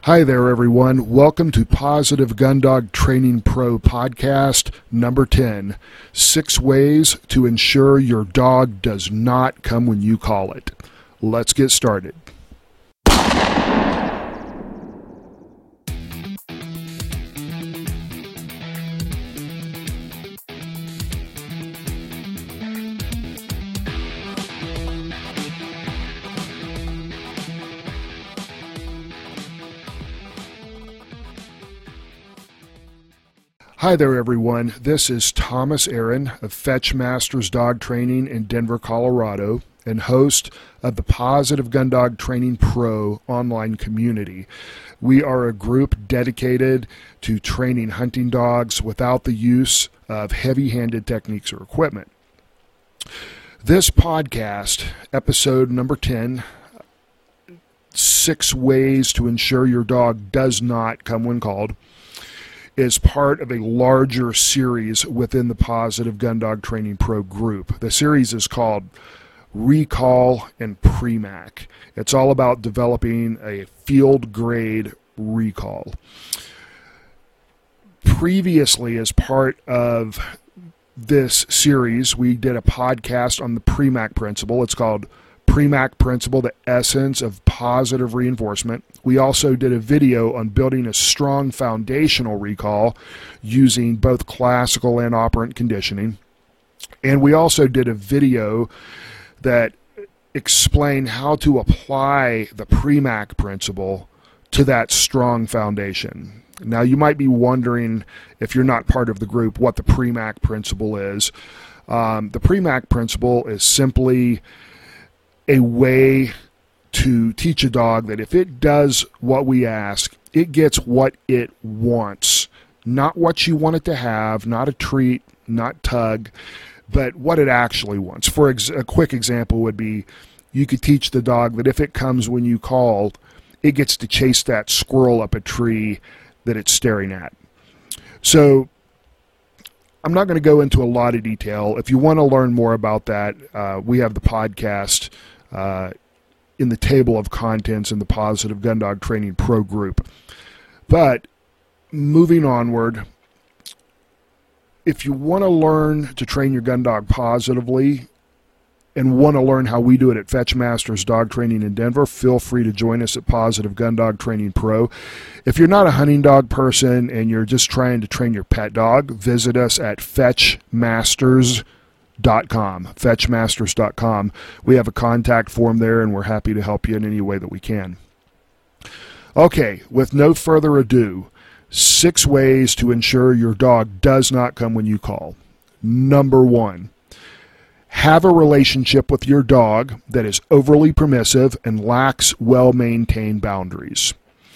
Hi there, everyone. Welcome to Positive Gun Dog Training Pro Podcast number 10, 6 Ways to Ensure Your Dog Does Not Come When You Call It. Let's get started. Hi there, everyone. This is Thomas Aaron of Fetch Masters Dog Training in Denver, Colorado, and host of the Positive Gun Dog Training Pro online community. We are a group dedicated to training hunting dogs without the use of heavy-handed techniques or equipment. This podcast, episode number 10, 6 Ways to Ensure Your Dog Does Not Come When Called, is part of a larger series within the Positive Gun Dog Training Pro group. The series is called Recall and Premack. It's all about developing a field-grade recall. Previously, as part of this series, we did a podcast on the Premack principle. It's called Premack Principle, the Essence of Positive Reinforcement. We also did a video on building a strong foundational recall using both classical and operant conditioning. And we also did a video that explained how to apply the Premack Principle to that strong foundation. Now, you might be wondering, if you're not part of the group, what the Premack Principle is. The Premack Principle is simply a way to teach a dog that if it does what we ask, it gets what it wants. Not what you want it to have, not a treat, not tug, but what it actually wants. For a quick example would be, you could teach the dog that if it comes when you call, it gets to chase that squirrel up a tree that it's staring at. So I'm not going to go into a lot of detail. If you want to learn more about that, we have the podcast in the table of contents in the Positive Gun Dog Training Pro group. But moving onward, if you want to learn to train your gun dog positively and want to learn how we do it at Fetch Masters Dog Training in Denver, feel free to join us at Positive Gun Dog Training Pro. If you're not a hunting dog person and you're just trying to train your pet dog, visit us at fetchmasters.com. Fetchmasters.com. We have a contact form there, and we're happy to help you in any way that we can. Okay, with no further ado, 6 ways to ensure your dog does not come when you call. Number 1, have a relationship with your dog that is overly permissive and lacks well-maintained boundaries.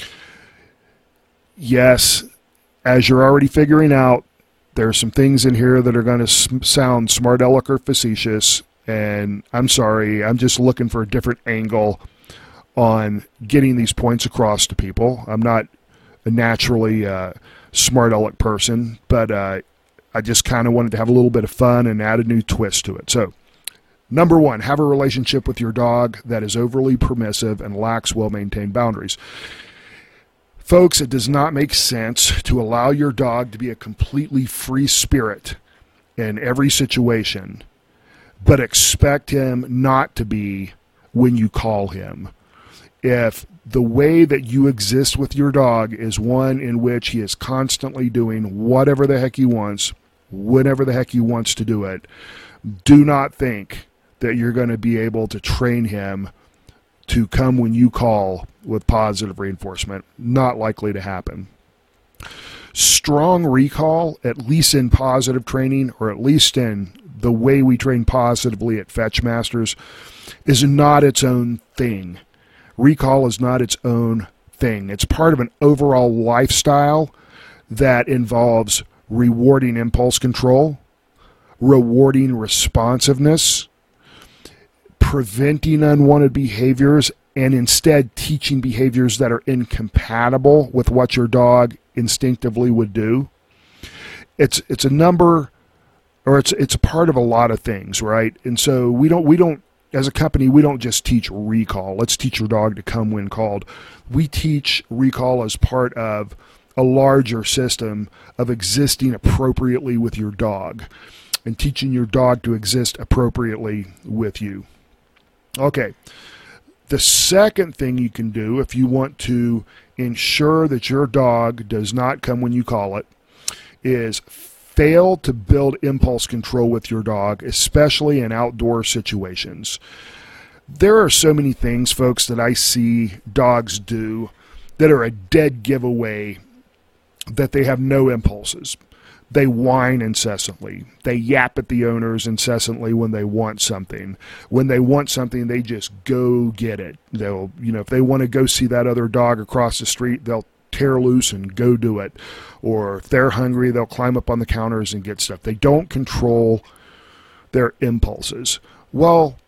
Yes, as you're already figuring out, there are some things in here that are going to sound smart aleck or facetious, and I'm sorry, I'm just looking for a different angle on getting these points across to people. I'm not a naturally smart aleck person, but I just kind of wanted to have a little bit of fun and add a new twist to it. So, number 1, have a relationship with your dog that is overly permissive and lacks well-maintained boundaries. Folks, it does not make sense to allow your dog to be a completely free spirit in every situation, but expect him not to be when you call him. If the way that you exist with your dog is one in which he is constantly doing whatever the heck he wants, whenever the heck he wants to do it, do not think that you're going to be able to train him to come when you call with positive reinforcement. Not likely to happen. Strong recall, at least in positive training, or at least in the way we train positively at Fetch Masters, is not its own thing. Recall is not its own thing. It's part of an overall lifestyle that involves rewarding impulse control, rewarding responsiveness, preventing unwanted behaviors, and instead teaching behaviors that are incompatible with what your dog instinctively would do. It's a number, or it's a part of a lot of things, right? And so we don't as a company, we don't just teach recall. Let's teach your dog to come when called. We teach recall as part of a larger system of existing appropriately with your dog and teaching your dog to exist appropriately with you. Okay. The second thing you can do if you want to ensure that your dog does not come when you call it is fail to build impulse control with your dog, especially in outdoor situations. There are so many things, folks, that I see dogs do that are a dead giveaway that they have no impulses. They whine incessantly. They yap at the owners incessantly when they want something. When they want something, they just go get it. They'll, if they want to go see that other dog across the street, they'll tear loose and go do it. Or if they're hungry, they'll climb up on the counters and get stuff. They don't control their impulses. Well,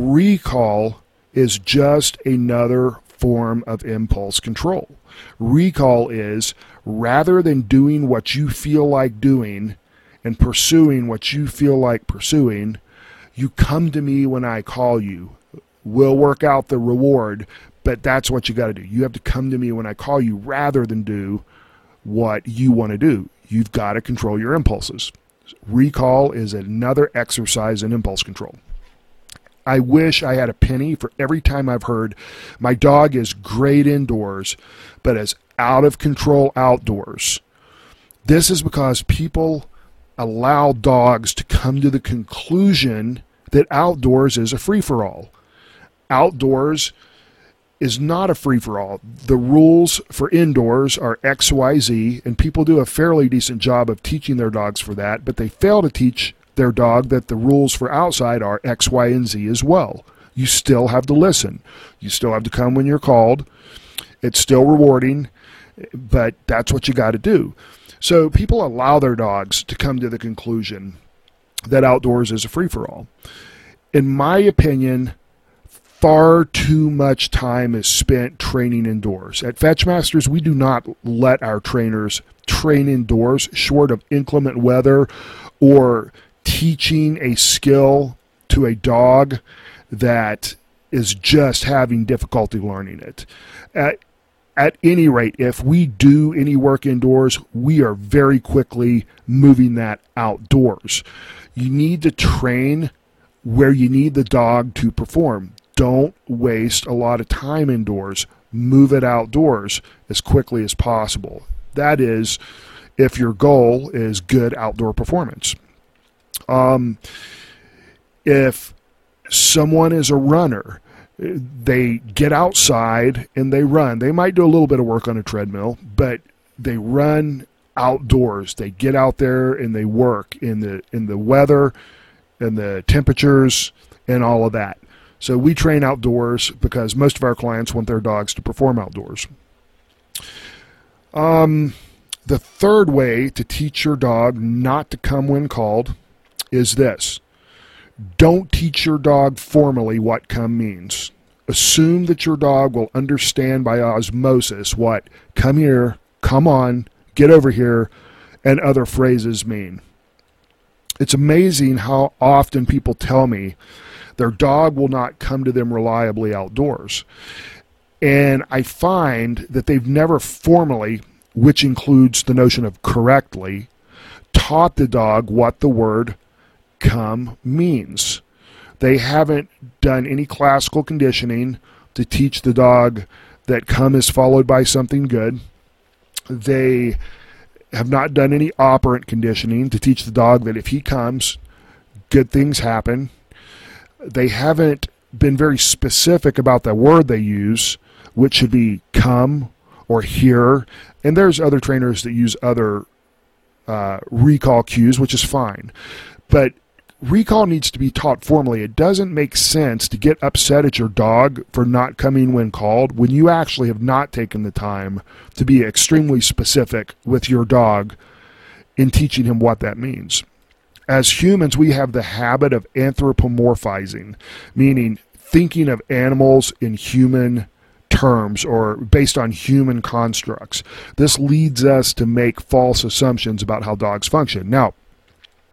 recall is just another form of impulse control. Recall is, rather than doing what you feel like doing and pursuing what you feel like pursuing, you come to me when I call you. We'll work out the reward, but that's what you got to do. You have to come to me when I call you rather than do what you want to do. You've got to control your impulses. Recall is another exercise in impulse control. I wish I had a penny for every time I've heard my dog is great indoors, but is out of control outdoors. This is because people allow dogs to come to the conclusion that outdoors is a free-for-all. Outdoors is not a free-for-all. The rules for indoors are X, Y, Z, and people do a fairly decent job of teaching their dogs for that, but they fail to teach their dog that the rules for outside are X, Y, and Z as well. You still have to listen. You still have to come when you're called. It's still rewarding, but that's what you got to do. So people allow their dogs to come to the conclusion that outdoors is a free-for-all. In my opinion, far too much time is spent training indoors. At Fetchmasters, we do not let our trainers train indoors short of inclement weather or teaching a skill to a dog that is just having difficulty learning it. At any rate, if we do any work indoors, we are very quickly moving that outdoors. You need to train where you need the dog to perform. Don't waste a lot of time indoors. Move it outdoors as quickly as possible. That is, if your goal is good outdoor performance. If someone is a runner, they get outside and they run. They might do a little bit of work on a treadmill, but they run outdoors. They get out there and they work in the weather and the temperatures and all of that. So we train outdoors because most of our clients want their dogs to perform outdoors. The third way to teach your dog not to come when called is this. Don't teach your dog formally what come means. Assume that your dog will understand by osmosis what come here, come on, get over here, and other phrases mean. It's amazing how often people tell me their dog will not come to them reliably outdoors. And I find that they've never formally, which includes the notion of correctly, taught the dog what the word come means. They haven't done any classical conditioning to teach the dog that come is followed by something good. They have not done any operant conditioning to teach the dog that if he comes, good things happen. They haven't been very specific about the word they use, which should be come or here. And there's other trainers that use other recall cues, which is fine. But recall needs to be taught formally. It doesn't make sense to get upset at your dog for not coming when called when you actually have not taken the time to be extremely specific with your dog in teaching him what that means. As humans, we have the habit of anthropomorphizing, meaning thinking of animals in human terms or based on human constructs. This leads us to make false assumptions about how dogs function. Now,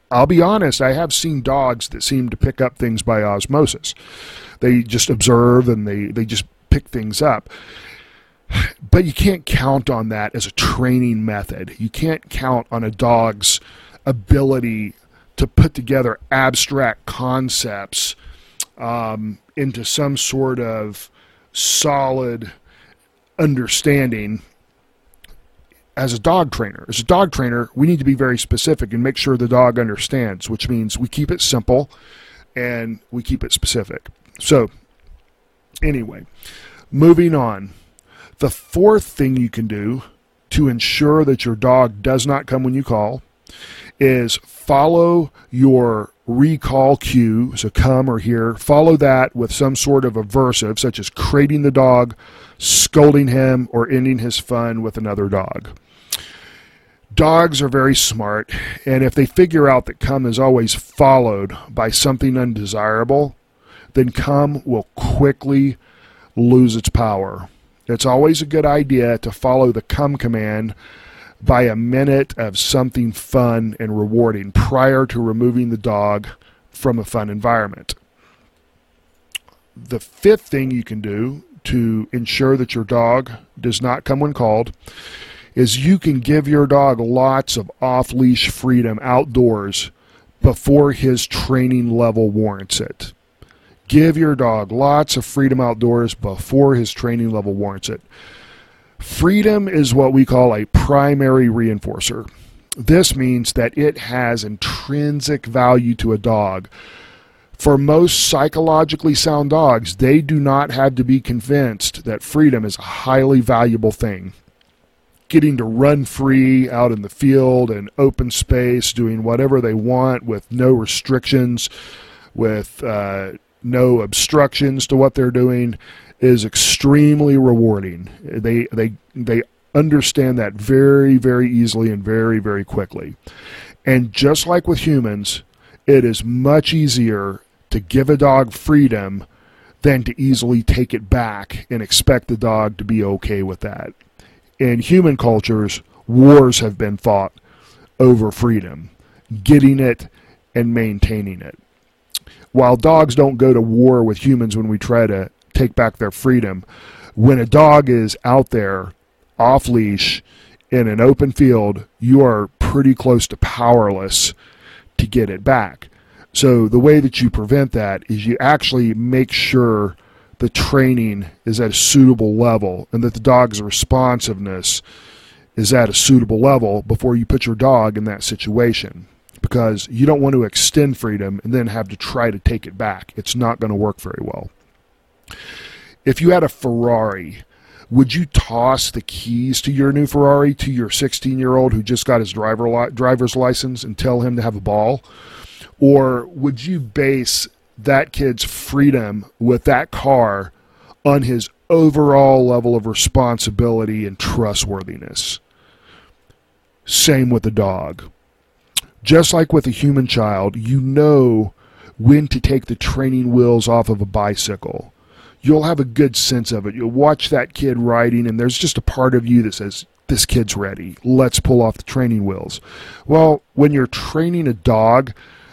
I'll be honest, I have seen dogs that seem to pick up things by osmosis. They just observe and they just pick things up. But you can't count on that as a training method. You can't count on a dog's ability to put together abstract concepts into some sort of solid understanding as a dog trainer. As a dog trainer, we need to be very specific and make sure the dog understands, which means we keep it simple and we keep it specific. So, anyway, moving on. The fourth thing you can do to ensure that your dog does not come when you call is follow your recall cue, so come or here. Follow that with some sort of aversive, such as crating the dog, scolding him, or ending his fun with another dog. Dogs are very smart, and if they figure out that come is always followed by something undesirable, then come will quickly lose its power. It's always a good idea to follow the come command by a minute of something fun and rewarding prior to removing the dog from a fun environment. The fifth thing you can do to ensure that your dog does not come when called is you can give your dog lots of off-leash freedom outdoors before his training level warrants it. Give your dog lots of freedom outdoors before his training level warrants it. Freedom is what we call a primary reinforcer. This means that it has intrinsic value to a dog. For most psychologically sound dogs, they do not have to be convinced that freedom is a highly valuable thing. Getting to run free out in the field and open space, doing whatever they want with no restrictions, with no obstructions to what they're doing, is extremely rewarding. They understand that very, very easily and very, very quickly. And just like with humans, it is much easier to give a dog freedom than to easily take it back and expect the dog to be okay with that. In human cultures, wars have been fought over freedom, getting it and maintaining it. While dogs don't go to war with humans when we try to take back their freedom, when a dog is out there off leash in an open field, you are pretty close to powerless to get it back. So the way that you prevent that is you actually make sure the training is at a suitable level and that the dog's responsiveness is at a suitable level before you put your dog in that situation. Because you don't want to extend freedom and then have to try to take it back. It's not going to work very well. If you had a Ferrari, would you toss the keys to your new Ferrari to your 16-year-old who just got his driver's license and tell him to have a ball? Or would you base that kid's freedom with that car on his overall level of responsibility and trustworthiness? Same with the dog. Just like with a human child, you know when to take the training wheels off of a bicycle. You'll have a good sense of it. You'll watch that kid riding, and there's just a part of you that says, this kid's ready. Let's pull off the training wheels. Well, when you're training a dog,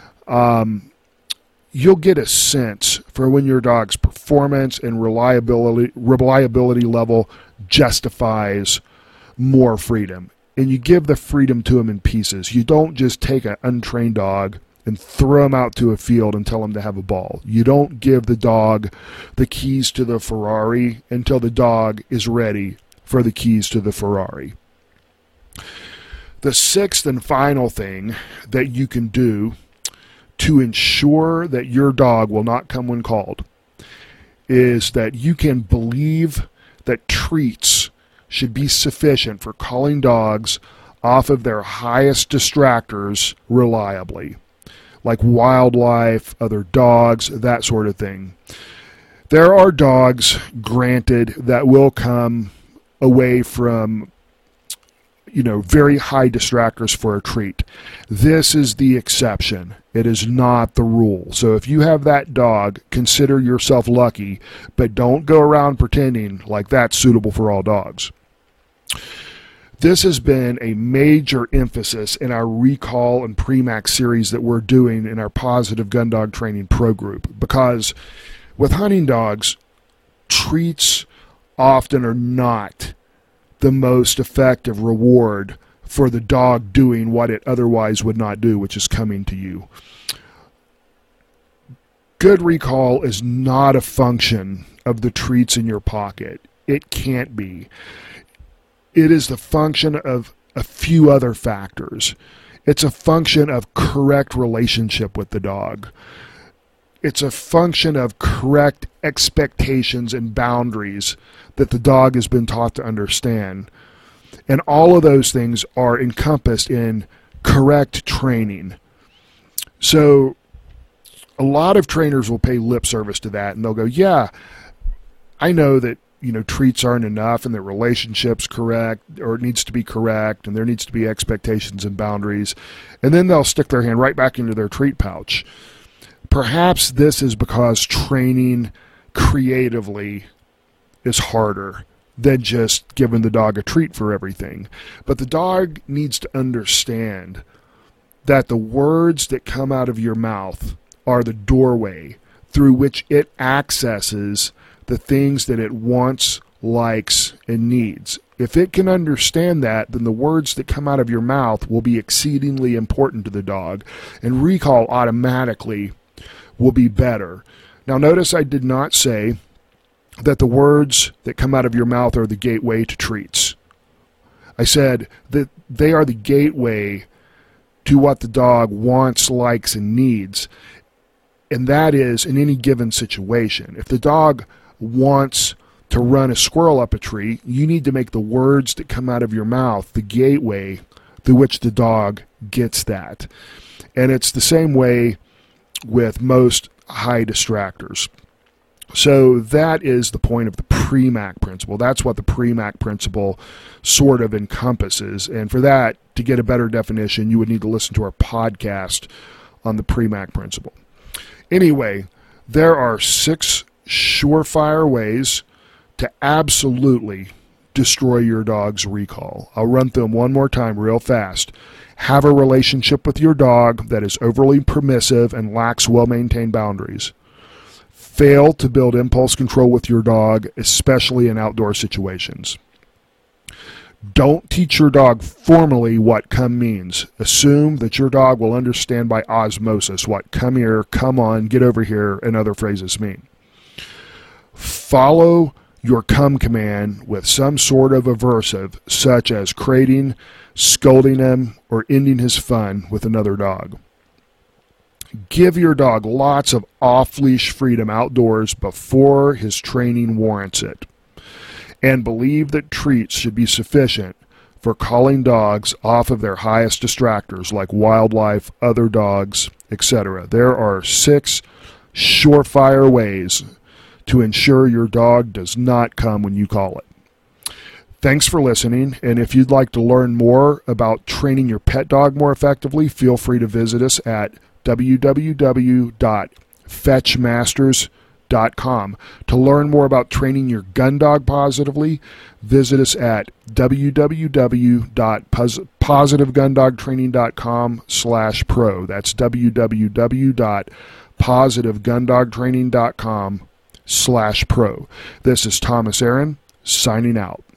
you'll get a sense for when your dog's performance and reliability level justifies more freedom. And you give the freedom to him in pieces. You don't just take an untrained dog and throw him out to a field and tell him to have a ball. You don't give the dog the keys to the Ferrari until the dog is ready for the keys to the Ferrari. The sixth and final thing that you can do to ensure that your dog will not come when called is that you can believe that treats should be sufficient for calling dogs off of their highest distractors reliably, like wildlife, other dogs, that sort of thing. There are dogs, granted, that will come away from very high distractors for a treat. This is the exception. It is not the rule. So if you have that dog, consider yourself lucky, but don't go around pretending like that's suitable for all dogs. This has been a major emphasis in our recall and Premack series that we're doing in our Positive Gun Dog Training Pro Group, because with hunting dogs, treats often are not the most effective reward for the dog doing what it otherwise would not do, which is coming to you. Good recall is not a function of the treats in your pocket. It can't be. It is the function of a few other factors. It's a function of correct relationship with the dog. It's a function of correct expectations and boundaries that the dog has been taught to understand. And all of those things are encompassed in correct training. So a lot of trainers will pay lip service to that, and they'll go, yeah, I know that treats aren't enough and that relationship's correct, or it needs to be correct, and there needs to be expectations and boundaries. And then they'll stick their hand right back into their treat pouch. Perhaps this is because training creatively is harder than just giving the dog a treat for everything. But the dog needs to understand that the words that come out of your mouth are the doorway through which it accesses the things that it wants, likes, and needs. If it can understand that, then the words that come out of your mouth will be exceedingly important to the dog, and recall automatically will be better. Now notice I did not say that the words that come out of your mouth are the gateway to treats. I said that they are the gateway to what the dog wants, likes, and needs, and that is in any given situation. If the dog wants to run a squirrel up a tree, you need to make the words that come out of your mouth the gateway through which the dog gets that. And it's the same way with most high distractors. So that is the point of the Premack principle. That's what the Premack principle sort of encompasses. And for that, to get a better definition, you would need to listen to our podcast on the Premack principle. Anyway, there are 6 surefire ways to absolutely destroy your dog's recall. I'll run through them one more time real fast. Have a relationship with your dog that is overly permissive and lacks well-maintained boundaries. Fail to build impulse control with your dog, especially in outdoor situations. Don't teach your dog formally what come means. Assume that your dog will understand by osmosis what come here, come on, get over here, and other phrases mean. Follow your come command with some sort of aversive, such as crating, scolding him, or ending his fun with another dog. Give your dog lots of off-leash freedom outdoors before his training warrants it. And believe that treats should be sufficient for calling dogs off of their highest distractors like wildlife, other dogs, etc. There are 6 surefire ways to ensure your dog does not come when you call it. Thanks for listening, and if you'd like to learn more about training your pet dog more effectively, feel free to visit us at www.fetchmasters.com. To learn more about training your gun dog positively, visit us at www.positivegundogtraining.com/pro. That's www.positivegundogtraining.com/pro. This is Thomas Aaron, signing out.